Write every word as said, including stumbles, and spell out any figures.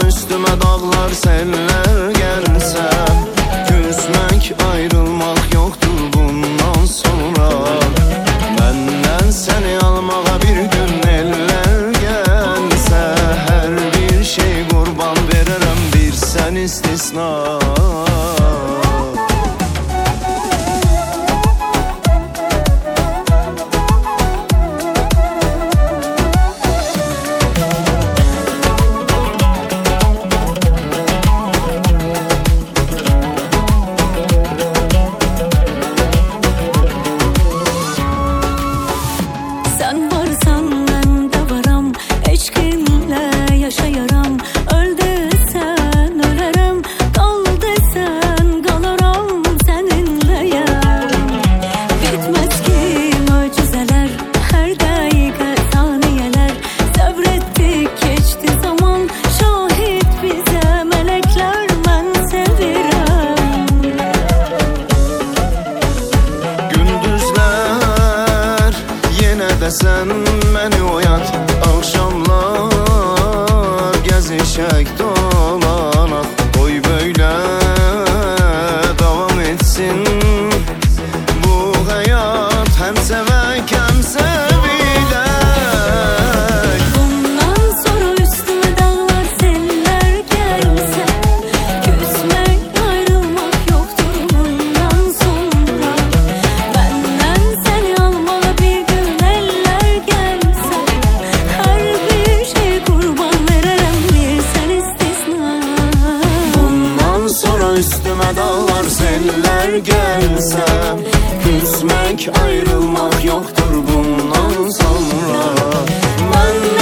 üstüme dağlar seller gelse, küsmek ayrılmak yoktur bundan sonra. Benden seni almağa bir gün eller gelse, her bir şey kurban veririm bir sen istisna. Sen varsan ben de varım, eşkinle yaşayaram. Öl desen ölerim, kal desen kalırım seninleyim. Bitmez ki mucizeler, her dakika saniyeler. Sabrettik geçti zaman, şahit bize melekler. Ben seviyorum. Gündüzler yine de sen beni oyat, akşamlar gezişek dolanak. Koy böyle devam etsin bu hayat, hem sevek hem sevilek. Bundan sonra üstüme dağlar seller gelse, küsmek ayrılmak yoktur bundan sonra. Benden seni almalı bir gün eller gelse, her bir şey kurban veririm bir sen istisna. Bundan sonra üstüme dağlar seller gelse, küsmek ayrılmak yoktur bundan sonra. Ben